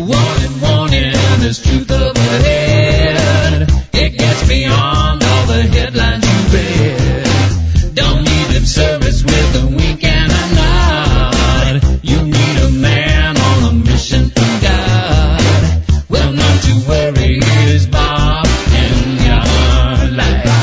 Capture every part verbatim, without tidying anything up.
Warning, warning, there's truth up ahead. It gets beyond all the headlines you read. Don't need lip service with a wink and a nod. You need a man on a mission from God. Well, not to worry, here's Bob in your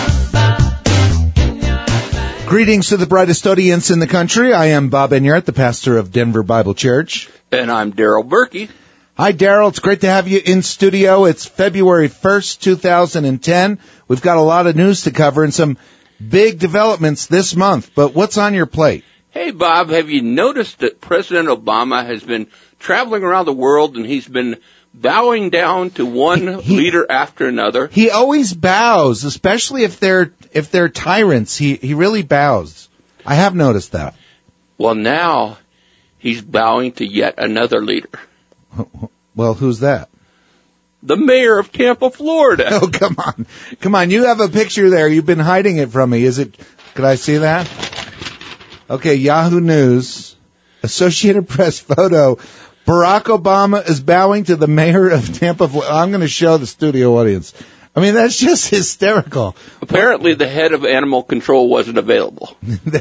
life. Greetings to the brightest audience in the country. I am Bob Enyart, the pastor of Denver Bible Church. And I'm Daryl Berkey. Hi, Daryl. It's great to have you in studio. It's February first, two thousand ten. We've got a lot of news to cover and some big developments this month. But what's on your plate? Hey, Bob, have you noticed that President Obama has been traveling around the world and he's been bowing down to one he, leader after another? He always bows, especially if they're if they're tyrants. He he really bows. I have noticed that. Well, now he's bowing to yet another leader. Well, who's that? The mayor of Tampa, Florida. Oh, come on. Come on. You have a picture there. You've been hiding it from me. Is it? Could I see that? Okay, Yahoo News. Associated Press photo. Barack Obama is bowing to the mayor of Tampa, Florida. I'm going to show the studio audience. I mean, that's just hysterical. Apparently, the head of animal control wasn't available.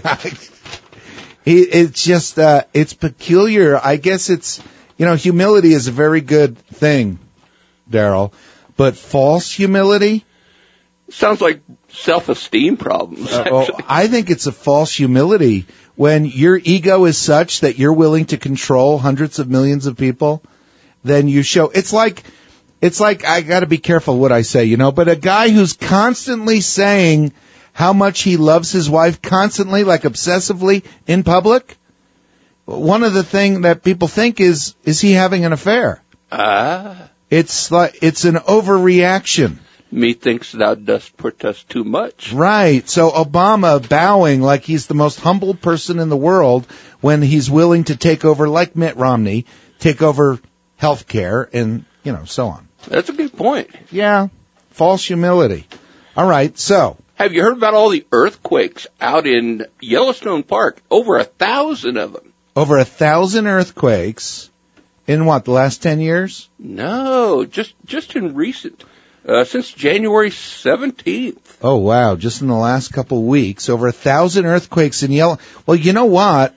It's just, uh, it's peculiar. I guess it's, you know, humility is a very good thing, Daryl, but false humility? Sounds like self-esteem problems. Uh, well, I think it's a false humility when your ego is such that you're willing to control hundreds of millions of people. Then you show, it's like, it's like, I gotta be careful what I say, you know, but a guy who's constantly saying how much he loves his wife, constantly, like obsessively in public, one of the things that people think is, is he having an affair? Ah. It's like, it's an overreaction. Methinks thou dost protest too much. Right. So Obama bowing like he's the most humble person in the world when he's willing to take over, like Mitt Romney, take over health care and, you know, so on. That's a good point. Yeah. False humility. All right. So. Have you heard about all the earthquakes out in Yellowstone Park? Over a thousand of them. Over a thousand earthquakes in what, the last ten years? No, just just in recent, uh, since January seventeenth. Oh, wow, just in the last couple of weeks, over a thousand earthquakes in Yellow. Well, you know what?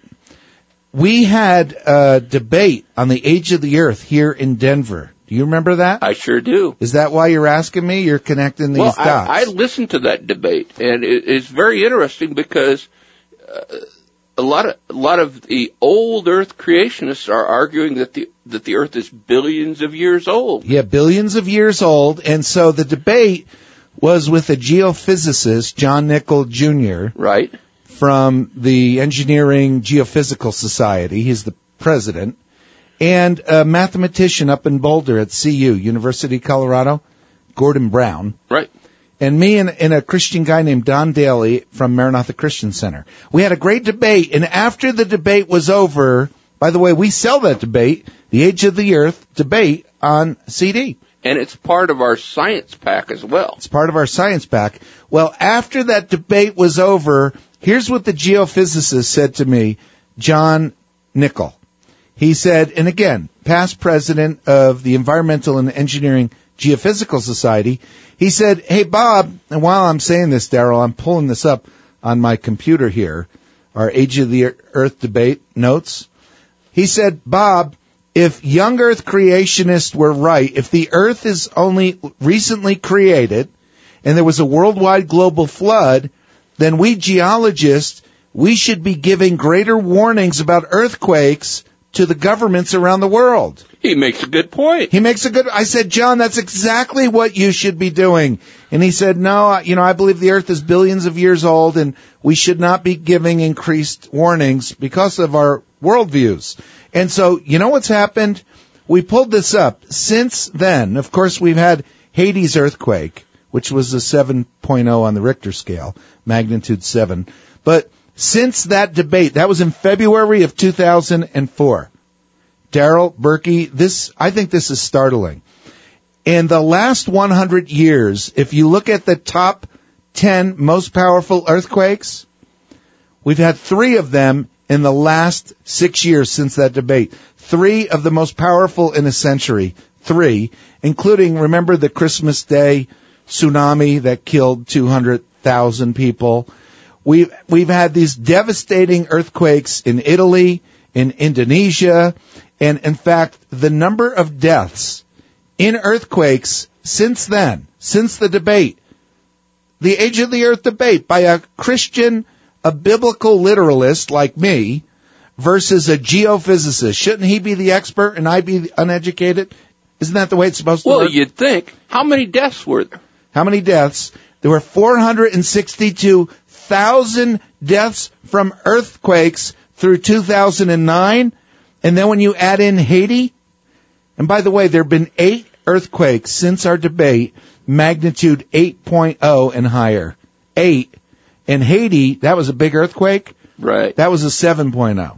We had a debate on the age of the earth here in Denver. Do you remember that? I sure do. Is that why you're asking me? You're connecting these well, dots. I, I listened to that debate, and it, it's very interesting because uh, A lot of a lot of the old Earth creationists are arguing that the that the Earth is billions of years old. Yeah, billions of years old, and so the debate was with a geophysicist, John Nichol Junior Right. From the Engineering Geophysical Society. He's the president, and a mathematician up in Boulder at C U, University of Colorado, Gordon Brown. Right. And me and, and a Christian guy named Don Daly from Maranatha Christian Center. We had a great debate, and after the debate was over, by the way, we sell that debate, the Age of the Earth debate, on C D. And it's part of our science pack as well. It's part of our science pack. Well, after that debate was over, here's what the geophysicist said to me, John Nichol. He said, and again, past president of the Environmental and Engineering Geophysical Society, he said, hey, Bob, and while I'm saying this, Daryl, I'm pulling this up on my computer here, our Age of the Earth debate notes. He said, Bob, if young Earth creationists were right, if the Earth is only recently created and there was a worldwide global flood, then we geologists, we should be giving greater warnings about earthquakes to the governments around the world. He makes a good point. He makes a good, I said, John, that's exactly what you should be doing. And he said, no, you know, I believe the earth is billions of years old and we should not be giving increased warnings because of our worldviews. And so, you know what's happened? We pulled this up. Since then, of course, we've had Haiti's earthquake, which was a seven point oh on the Richter scale, magnitude seven. But since that debate, that was in February of two thousand four. Daryl, Berkey, this, I think this is startling. In the last one hundred years, if you look at the top ten most powerful earthquakes, we've had three of them in the last six years since that debate. three of the most powerful in a century. Three, including, remember the Christmas Day tsunami that killed two hundred thousand people? We've, we've had these devastating earthquakes in Italy, in Indonesia, and in fact, the number of deaths in earthquakes since then, since the debate, the Age of the Earth debate by a Christian, a biblical literalist like me, versus a geophysicist. Shouldn't he be the expert and I be uneducated? Isn't that the way it's supposed to well, work? Well, you'd think. How many deaths were there? How many deaths? There were four hundred sixty-two thousand deaths from earthquakes through two thousand nine. And then when you add in Haiti, and by the way, there have been eight earthquakes since our debate, magnitude eight point oh and higher. Eight. In Haiti, that was a big earthquake. Right. That was a seven point oh.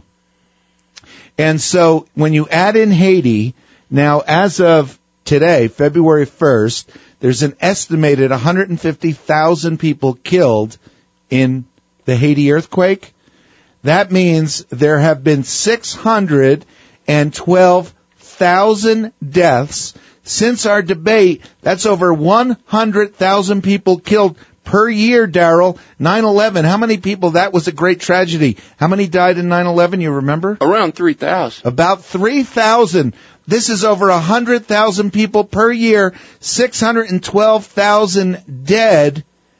And so when you add in Haiti, now as of today, February first, there's an estimated one hundred fifty thousand people killed in the Haiti earthquake. That means there have been six hundred twelve thousand deaths since our debate. That's over one hundred thousand people killed per year, Darrell. nine eleven, how many people? That was a great tragedy. How many died in nine eleven, you remember? Around three thousand. About three thousand. This is over one hundred thousand people per year, six hundred twelve thousand dead.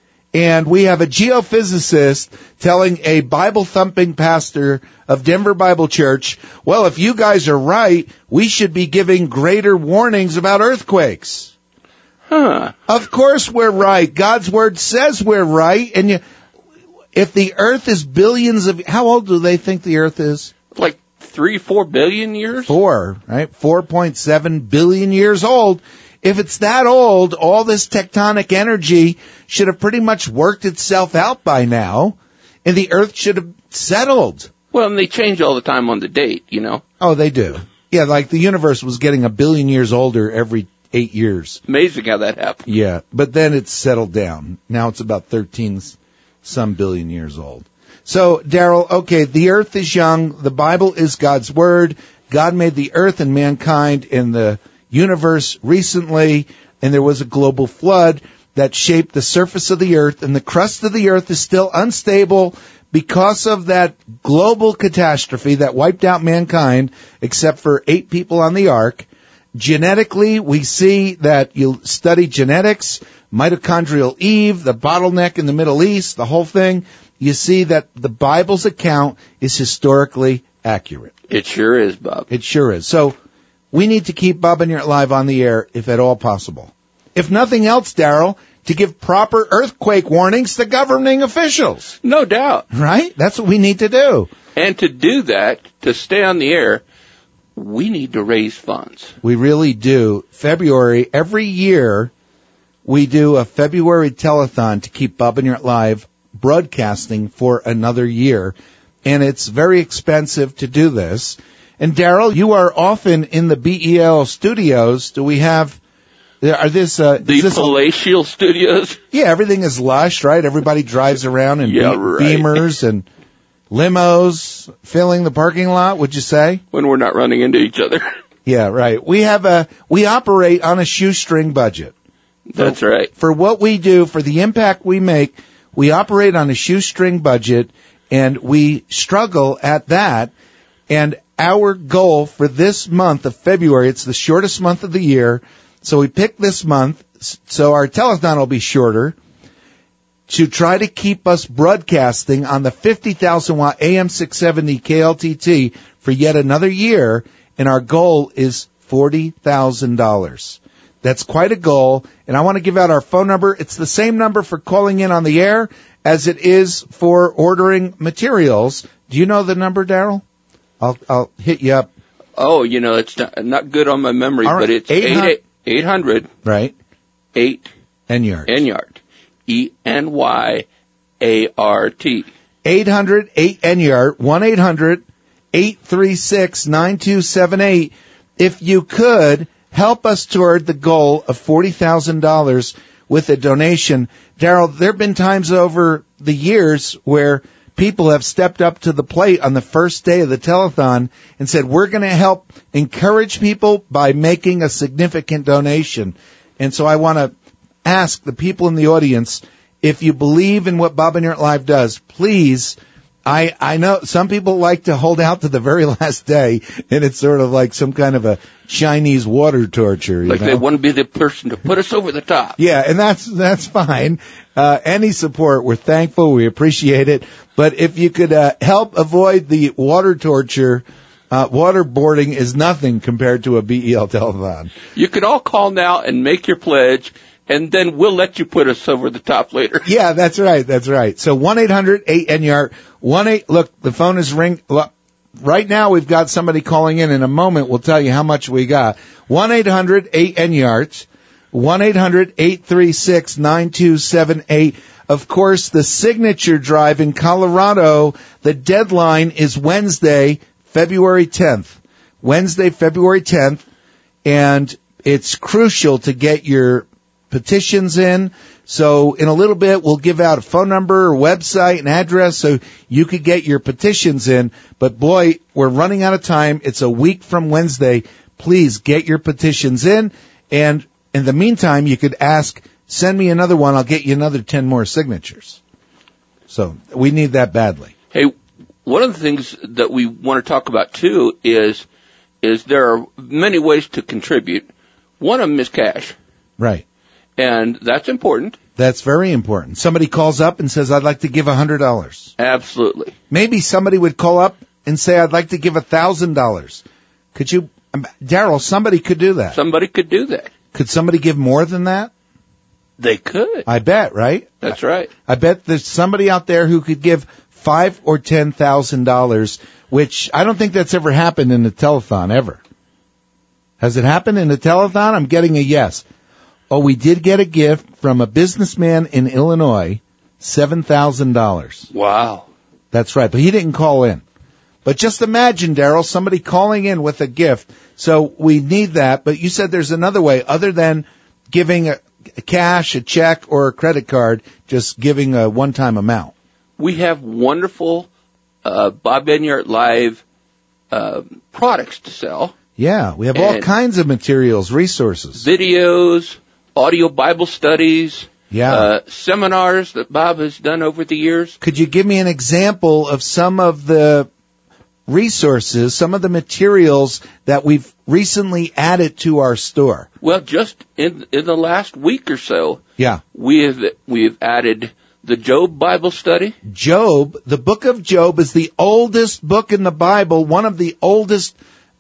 And we have a geophysicist telling a Bible-thumping pastor of Denver Bible Church, well, if you guys are right, we should be giving greater warnings about earthquakes. Huh. Of course we're right. God's Word says we're right. And you, if the earth is billions of... How old do they think the earth is? Like three, four billion years? Four, right? four point seven billion years old. If it's that old, all this tectonic energy should have pretty much worked itself out by now, and the earth should have settled. Well, and they change all the time on the date, you know. Oh, they do. Yeah, like the universe was getting a billion years older every eight years. Amazing how that happened. Yeah, but then it's settled down. Now it's about thirteen some billion years old. So, Darrell, okay, the earth is young. The Bible is God's Word. God made the earth and mankind in the universe recently, and there was a global flood that shaped the surface of the earth, and the crust of the earth is still unstable because of that global catastrophe that wiped out mankind, except for eight people on the ark. Genetically, we see that you study genetics, mitochondrial Eve, the bottleneck in the Middle East, the whole thing. You see that the Bible's account is historically accurate. It sure is, Bob. It sure is. So we need to keep Bob and You're Live on the air, if at all possible. If nothing else, Darrell, to give proper earthquake warnings to governing officials. No doubt. Right? That's what we need to do. And to do that, to stay on the air, we need to raise funds. We really do. February, every year, we do a February telethon to keep Bob and You're Live broadcasting for another year. And it's very expensive to do this. And Darrell, you are often in the B E L studios. Do we have, are this, uh, the this palatial studios? Yeah, everything is lush, right? Everybody drives around in yeah, be- right. Beamers and limos filling the parking lot, would you say? When we're not running into each other. Yeah, right. We have a, we operate on a shoestring budget. That's for, right. For what we do, for the impact we make, we operate on a shoestring budget, and we struggle at that. And our goal for this month of February, it's the shortest month of the year, so we picked this month, so our telethon will be shorter, to try to keep us broadcasting on the fifty thousand watt A M six seventy K L T T for yet another year, and our goal is forty thousand dollars. That's quite a goal, and I want to give out our phone number. It's the same number for calling in on the air as it is for ordering materials. Do you know the number, Darrell? I'll, I'll hit you up. Oh, you know, it's not, not good on my memory, Right. but it's eight hundred Right. eight Enyart. Enyart. E N Y A R T. eight hundred eight Enyart, one eight hundred eight three six nine two seven eight. If you could, help us toward the goal of forty thousand dollars with a donation. Darrell, there have been times over the years where people have stepped up to the plate on the first day of the telethon and said, we're going to help encourage people by making a significant donation. And so I want to ask the people in the audience, if you believe in what Bob and Yurt Live does, please, I, I know some people like to hold out to the very last day, and it's sort of like some kind of a Chinese water torture. You like know? They want to be the person to put us over the top. Yeah, and that's that's fine. Uh, any support, we're thankful, we appreciate it. But if you could uh, help avoid the water torture, uh, waterboarding is nothing compared to a B E L telethon. You can all call now and make your pledge, and then we'll let you put us over the top later. Yeah, that's right, that's right. So one eight hundred eight N Y A R T, one eight, look, the phone is ring. Look, right now we've got somebody calling in. In a moment, we'll tell you how much we got. one eight hundred eight N Y A R T, one eight hundred eight three six nine two seven eight. Of course, the signature drive in Colorado, the deadline is Wednesday, February tenth. Wednesday, February tenth, and it's crucial to get your petitions in. So in a little bit, we'll give out a phone number, a website, an address so you could get your petitions in. But boy, we're running out of time. It's a week from Wednesday. Please get your petitions in. And in the meantime, you could ask, send me another one. I'll get you another ten more signatures. So we need that badly. Hey, one of the things that we want to talk about too is, is there are many ways to contribute. One of them is cash. Right. And that's important. That's very important. Somebody calls up and says, I'd like to give one hundred dollars. Absolutely. Maybe somebody would call up and say, I'd like to give one thousand dollars. Could you, Daryl, somebody could do that. Somebody could do that. Could somebody give more than that? They could. I bet, right? That's right. I, I bet there's somebody out there who could give five or ten thousand dollars, which I don't think that's ever happened in a telethon, ever. Has it happened in a telethon? I'm getting a yes. Oh, we did get a gift from a businessman in Illinois, seven thousand dollars. Wow. That's right, but he didn't call in. But just imagine, Daryl, somebody calling in with a gift. So we need that, but you said there's another way other than giving a, a cash, a check, or a credit card, just giving a one-time amount. We have wonderful uh, Bob and Yurt Live uh, products to sell. Yeah, we have all kinds of materials, resources. Videos, audio Bible studies, yeah. uh, seminars that Bob has done over the years. Could you give me an example of some of the resources, some of the materials that we've recently added to our store? Well, just in in the last week or so, yeah, we have we've added the Job Bible study. Job, the book of Job is the oldest book in the Bible, one of the oldest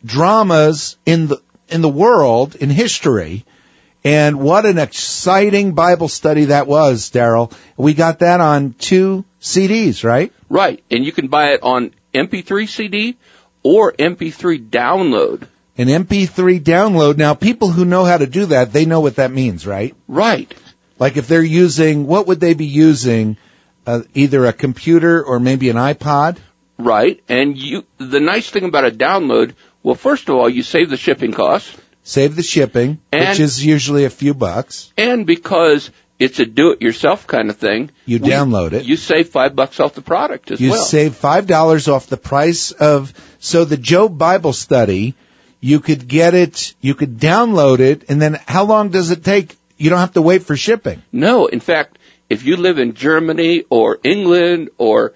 dramas in the in the world, in history. And what an exciting Bible study that was, Daryl. We got that on two C Ds, right? Right. And you can buy it on M P three C D or M P three download. An M P three download. Now, people who know how to do that, they know what that means, right? Right. Like if they're using, what would they be using? Uh, either a computer or maybe an iPod? Right. And you, the nice thing about a download, well, first of all, you save the shipping costs. Save the shipping, and, which is usually a few bucks. And because it's a do-it-yourself kind of thing, you we, download it. You save five bucks off the product as you well. You save five dollars off the price of, so the Job Bible study, you could get it, you could download it, and then how long does it take? You don't have to wait for shipping. No, in fact, if you live in Germany or England or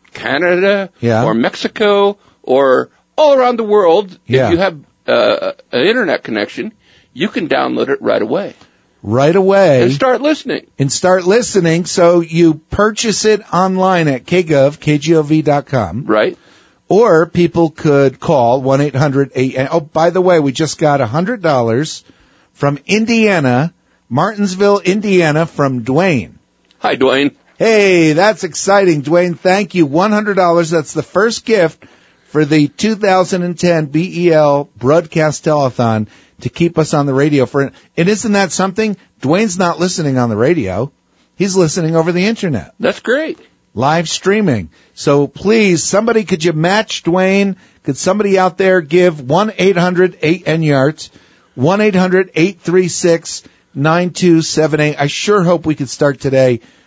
Canada yeah. or Mexico or all around the world, yeah. if you have uh, an internet connection, you can download it right away. Right away. And start listening. And start listening. So you purchase it online at K G O V, K G O V dot com. Right. Or people could call one eight hundred eight. Oh, by the way, we just got one hundred dollars from Indiana, Martinsville, Indiana, from Dwayne. Hi, Dwayne. Hey, that's exciting, Dwayne. Thank you. one hundred dollars. That's the first gift for the two thousand ten B E L Broadcast Telethon to keep us on the radio. For And isn't that something? Dwayne's not listening on the radio. He's listening over the Internet. That's great. Live streaming. So please, somebody, could you match Dwayne? Could somebody out there give one eight hundred eight N Y A R T, one eight hundred eight three six nine two seven eight. I sure hope we could start today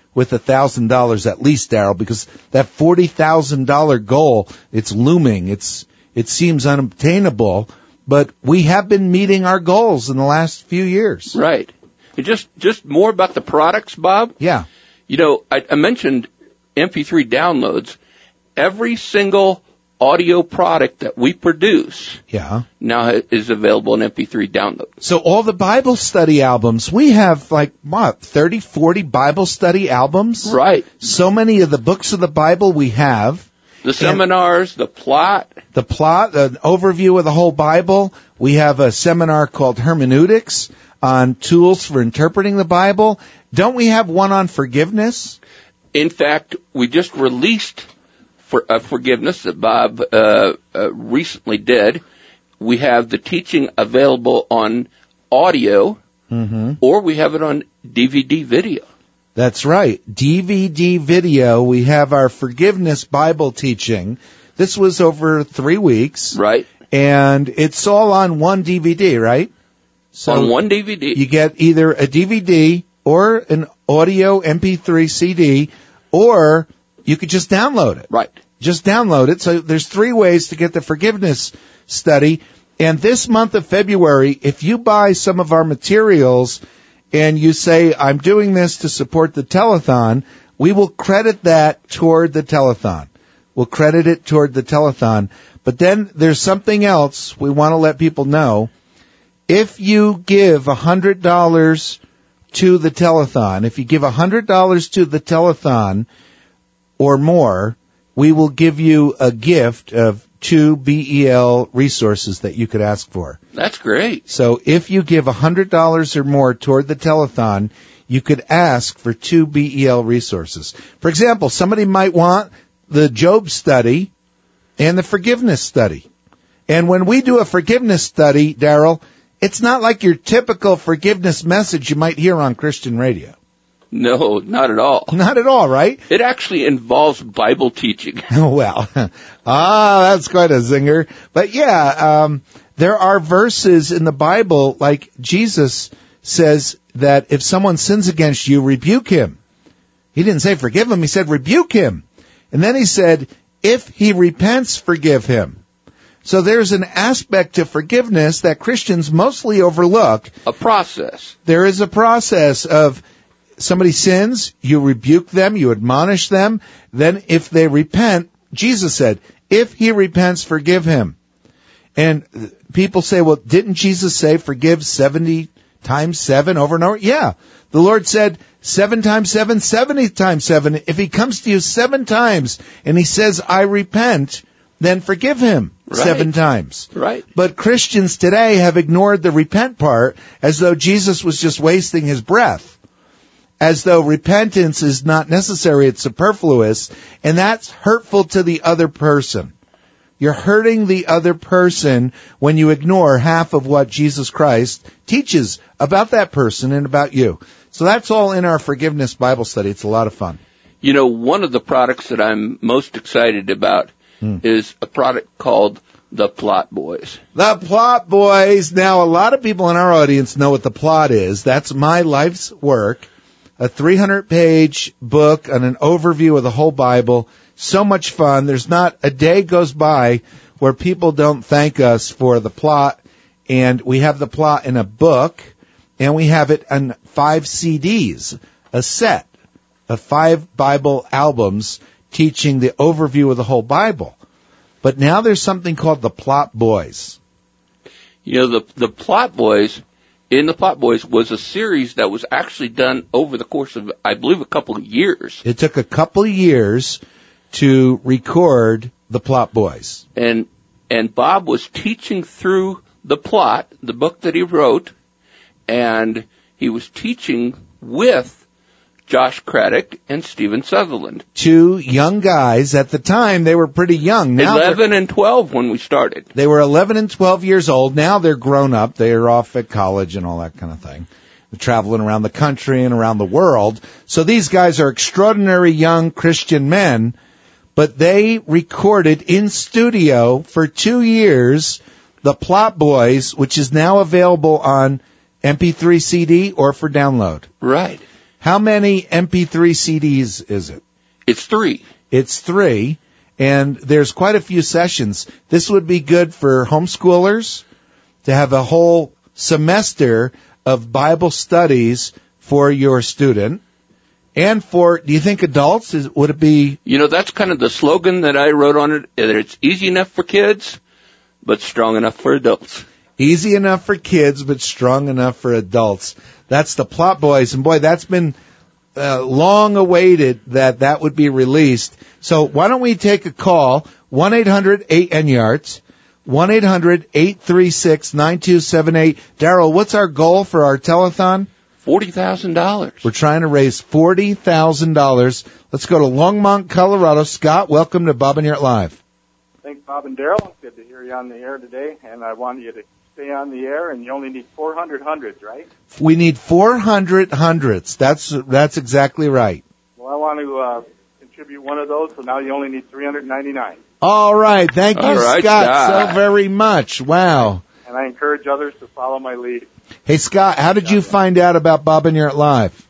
with a thousand dollars at least, Daryl, because that forty thousand dollar goal, it's looming. It's it seems unobtainable, but we have been meeting our goals in the last few years. Right. And just just more about the products, Bob. Yeah. You know, I, I mentioned M P three downloads. Every single audio product that we produce Yeah. now is available in M P three download. So all the Bible study albums, we have like, what, thirty, forty Bible study albums? Right. So many of the books of the Bible we have. The seminars, the plot. The plot, an overview of the whole Bible. We have a seminar called Hermeneutics on tools for interpreting the Bible. Don't we have one on forgiveness? In fact, we just released for uh, forgiveness that Bob uh, uh, recently did. We have the teaching available on audio, Mm-hmm. or we have it on D V D video. That's right. D V D video. We have our forgiveness Bible teaching. This was over three weeks. Right. And it's all on one D V D, right? So on one D V D. You get either a D V D or an audio M P three C D, or you could just download it. Right. Just download it. So there's three ways to get the forgiveness study. And this month of February, if you buy some of our materials and you say, I'm doing this to support the telethon, we will credit that toward the telethon. We'll credit it toward the telethon. But then there's something else we want to let people know. If you give one hundred dollars to the telethon, if you give one hundred dollars to the telethon or more, we will give you a gift of two B E L resources that you could ask for. That's great. So if you give one hundred dollars or more toward the telethon, you could ask for two B E L resources. For example, somebody might want the Job study and the forgiveness study. And when we do a forgiveness study, Daryl, it's not like your typical forgiveness message you might hear on Christian radio. No, not at all. Not at all, right? It actually involves Bible teaching. Well, ah, that's quite a zinger. But yeah, um, there are verses in the Bible, like Jesus says that if someone sins against you, rebuke him. He didn't say forgive him, he said rebuke him. And then he said, if he repents, forgive him. So there's an aspect to forgiveness that Christians mostly overlook. A process. There is a process of somebody sins, you rebuke them, you admonish them. Then if they repent, Jesus said, if he repents, forgive him. And people say, well, didn't Jesus say forgive seventy times seven over and over? Yeah. The Lord said seven times seven, seventy times seven. If he comes to you seven times and he says, I repent, then forgive him right. seven times. Right. But Christians today have ignored the repent part as though Jesus was just wasting his breath. As though repentance is not necessary, it's superfluous, and that's hurtful to the other person. You're hurting the other person when you ignore half of what Jesus Christ teaches about that person and about you. So that's all in our forgiveness Bible study. It's a lot of fun. You know, one of the products that I'm most excited about hmm. is a product called The Plot Boys. The Plot Boys. Now, a lot of people in our audience know what The Plot is. That's my life's work. A three hundred page book on an overview of the whole Bible. So much fun. There's not a day goes by where people don't thank us for the plot. And we have the plot in a book, and we have it on five C Ds, a set of five Bible albums teaching the overview of the whole Bible. But now there's something called the Plot Boys. You know, the the Plot Boys... In the Plot Boys was a series that was actually done over the course of, I believe, a couple of years. It took a couple of years to record the Plot Boys. And and Bob was teaching through the plot, the book that he wrote, and he was teaching with Josh Craddock and Stephen Sutherland. Two young guys. At the time, they were pretty young. Now eleven and twelve when we started. They were eleven and twelve years old. Now they're grown up. They're off at college and all that kind of thing. They're traveling around the country and around the world. So these guys are extraordinary young Christian men, but they recorded in studio for two years the Plot Boys, which is now available on M P three C D or for download. Right. How many M P three C Ds is it? It's three. It's three, and there's quite a few sessions. This would be good for homeschoolers to have a whole semester of Bible studies for your student. And for, do you think adults, is, would it be? You know, that's kind of the slogan that I wrote on it, that it's easy enough for kids, but strong enough for adults. Easy enough for kids, but strong enough for adults. That's the Plot Boys. And boy, that's been uh, long awaited that that would be released. So why don't we take a call, one eight hundred eight N Y A R D S, one eight hundred eight three six nine two seven eight. Daryl, what's our goal for our telethon? forty thousand dollars. We're trying to raise forty thousand dollars. Let's go to Longmont, Colorado. Scott, welcome to Bob and Yurt Live. Thanks, Bob and Daryl. Good to hear you on the air today, and I want you to stay on the air, and you only need four hundred hundreds, right? We need four hundred hundreds. That's that's exactly right. Well, I want to uh, contribute one of those, so now you only need three hundred ninety-nine. All right. Thank you, All right, Scott, Scott, so very much. Wow. And I encourage others to follow my lead. Hey, Scott, how did you find out about Bob and Yurt Live?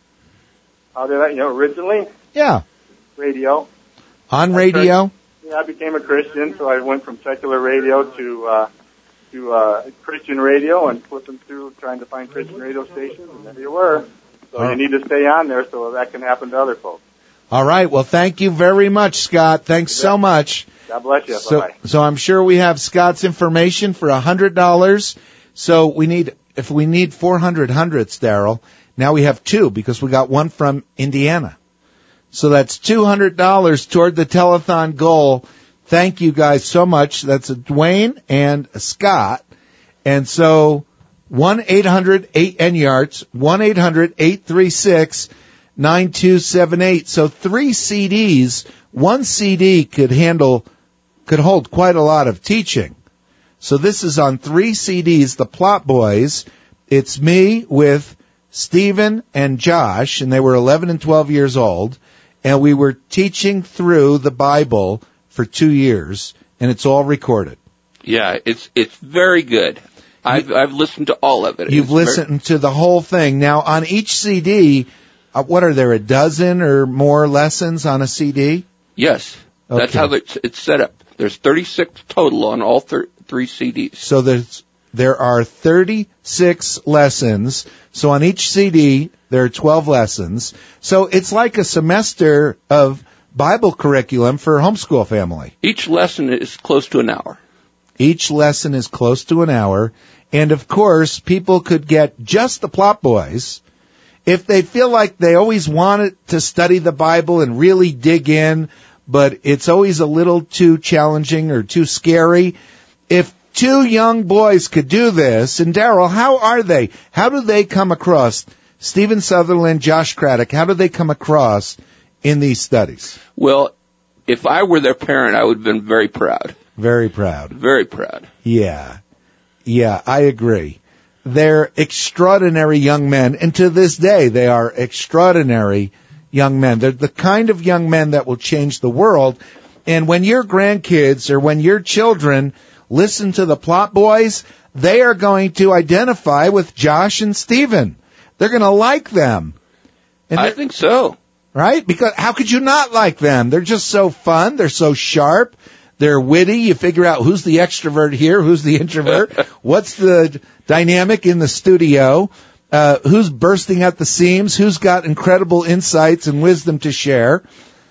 How did I, you know, originally? Yeah. Radio. On radio? Yeah, I became a Christian, so I went from secular radio to uh, to uh, Christian radio and flipping through trying to find Christian radio stations, and there you were. So Oh. you need to stay on there so that can happen to other folks. All right. Well, thank you very much, Scott. Thanks so much. God bless you. So, Bye-bye. so I'm sure we have Scott's information for one hundred dollars. So we need, if we need four hundred hundredths, Daryl, now we have two because we got one from Indiana. So that's two hundred dollars toward the telethon goal. Thank you guys so much. That's a Dwayne and a Scott. And so one eight hundred eight N Y A R D S, one eight hundred eight three six nine two seven eight. So three C Ds, one C D could handle, could hold quite a lot of teaching. So this is on three C Ds, the Plot Boys. It's me with Stephen and Josh, and they were eleven and twelve years old, and we were teaching through the Bible for two years, and it's all recorded. Yeah, it's it's very good. I've I've listened to all of it. You've It's listened very, to the whole thing. Now, on each C D, uh, what are there, a dozen or more lessons on a C D? Yes, that's Okay. how it's, it's set up. There's thirty-six total on all thir- three C Ds. So there's, there are thirty-six lessons. So on each C D, there are twelve lessons. So it's like a semester of Bible curriculum for a homeschool family. Each lesson is close to an hour. Each lesson is close to an hour. And of course, people could get just the Plot Boys if they feel like they always wanted to study the Bible and really dig in, but it's always a little too challenging or too scary. If two young boys could do this, and Daryl, how are they? How do they come across? Stephen Sutherland, Josh Craddock, how do they come across in these studies? Well, if I were their parent, I would have been very proud. Very proud. Very proud. Yeah. Yeah, I agree. They're extraordinary young men, and to this day, they are extraordinary young men. They're the kind of young men that will change the world. And when your grandkids or when your children listen to the Plot Boys, they are going to identify with Josh and Stephen. They're going to like them. And I they're- think so. Right? Because how could you not like them? They're just so fun. They're so sharp. They're witty. You figure out who's the extrovert here, who's the introvert, what's the dynamic in the studio, uh, who's bursting at the seams, who's got incredible insights and wisdom to share.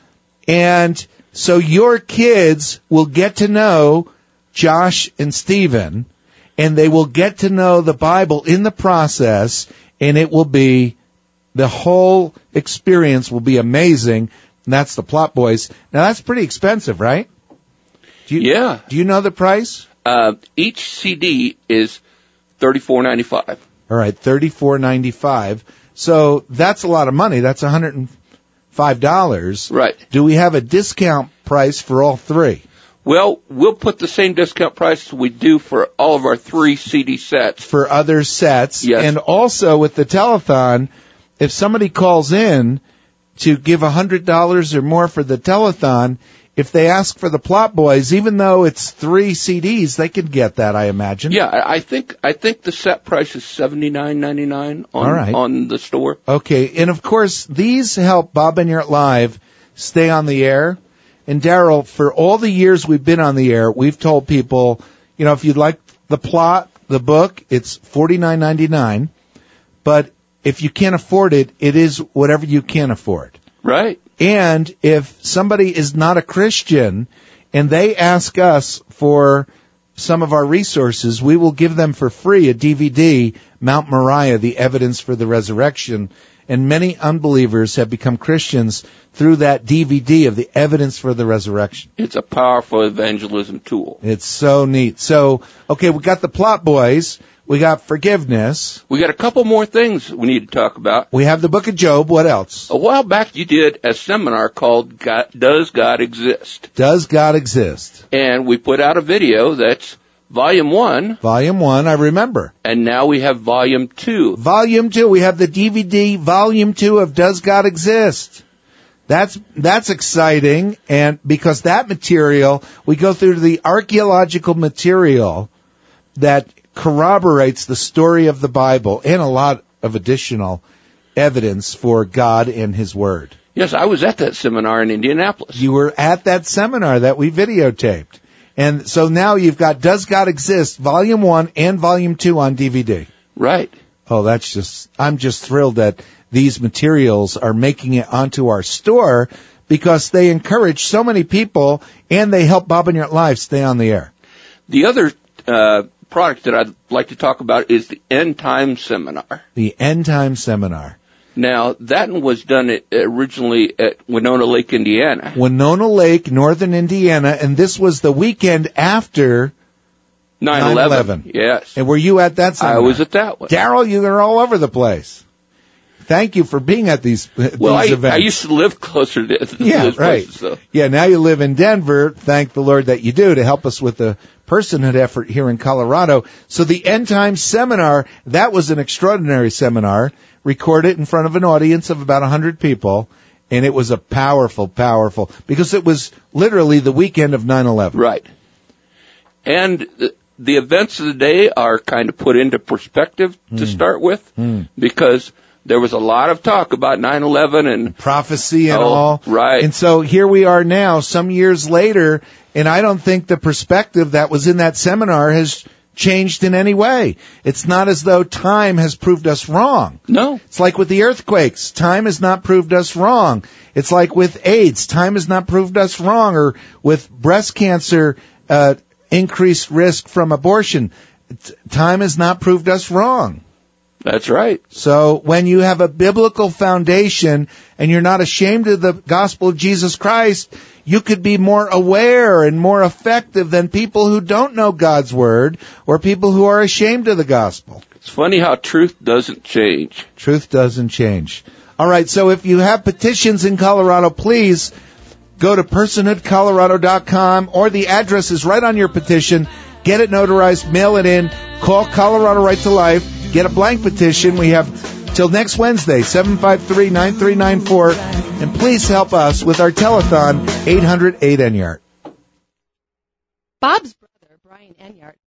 And so your kids will get to know Josh and Stephen, and they will get to know the Bible in the process, and it will be, the whole experience will be amazing. And that's the Plot Boys. Now that's pretty expensive, right? Do you, Yeah. Do you know the price? Uh, each C D is thirty-four ninety-five. All right, thirty-four ninety-five. So that's a lot of money. That's one hundred five dollars. Right. Do we have a discount price for all three? Well, we'll put the same discount price we do for all of our three C D sets. For other sets? Yes. And also with the telethon, if somebody calls in to give one hundred dollars or more for the telethon, if they ask for the Plot Boys, even though it's three C Ds, they could get that, I imagine. Yeah, I I think I think the set price is seventy-nine ninety-nine on All right. on the store. Okay, and of course, these help Bob Enyart Live stay on the air. And Daryl, for all the years we've been on the air, we've told people, you know, if you'd like the plot, the book, it's forty-nine ninety-nine. But if you can't afford it, it is whatever you can afford. Right. And if somebody is not a Christian and they ask us for some of our resources, we will give them for free a D V D, Mount Moriah, The Evidence for the Resurrection. And many unbelievers have become Christians through that D V D of The Evidence for the Resurrection. It's a powerful evangelism tool. It's so neat. So, okay, we got the Plot Boys. We got forgiveness. We got a couple more things we need to talk about. We have the Book of Job. What else? A while back you did a seminar called God, Does God Exist? Does God Exist? And we put out a video that's volume one. Volume one, I remember. And now we have volume two. Volume two, we have the D V D volume two of Does God Exist? That's, that's exciting. And because that material, we go through the archaeological material that corroborates the story of the Bible and a lot of additional evidence for God and His Word. Yes, I was at that seminar in Indianapolis. You were at that seminar that we videotaped. And so now you've got Does God Exist, Volume one and Volume two on D V D. Right. Oh, that's just, I'm just thrilled that these materials are making it onto our store because they encourage so many people and they help Bob Enyart Live stay on the air. The other uh, product that I'd like to talk about is the End Time Seminar. The End Time Seminar. Now, that one was done at, originally at Winona Lake, Indiana. Winona Lake, northern Indiana, and this was the weekend after nine eleven. Yes. And were you at that seminar? I was at that one. Daryl, you were all over the place. Thank you for being at these, well, these I, events. I used to live closer to to yeah, those right. places. So. Yeah, now you live in Denver. Thank the Lord that you do to help us with the personhood effort here in Colorado. So the End Time Seminar, that was an extraordinary seminar, recorded in front of an audience of about one hundred people, and it was a powerful, powerful, because it was literally the weekend of nine eleven. Right. And the, the events of the day are kind of put into perspective to mm. start with, mm. because there was a lot of talk about nine eleven and prophecy and oh, all. Right. And so here we are now, some years later, and I don't think the perspective that was in that seminar has changed in any way. It's not as though time has proved us wrong. No. It's like with the earthquakes. Time has not proved us wrong. It's like with AIDS. Time has not proved us wrong. Or with breast cancer, uh, increased risk from abortion. Time has not proved us wrong. That's right. So when you have a biblical foundation and you're not ashamed of the gospel of Jesus Christ, you could be more aware and more effective than people who don't know God's word or people who are ashamed of the gospel. It's funny how truth doesn't change. Truth doesn't change. All right, so if you have petitions in Colorado, please go to personhood colorado dot com, or the address is right on your petition. Get it notarized, mail it in, call Colorado Right to Life. Get a blank petition. We have till next Wednesday, seven five three, nine three nine four. And please help us with our telethon, eight hundred eight Enyart. Bob's brother, Brian Enyart,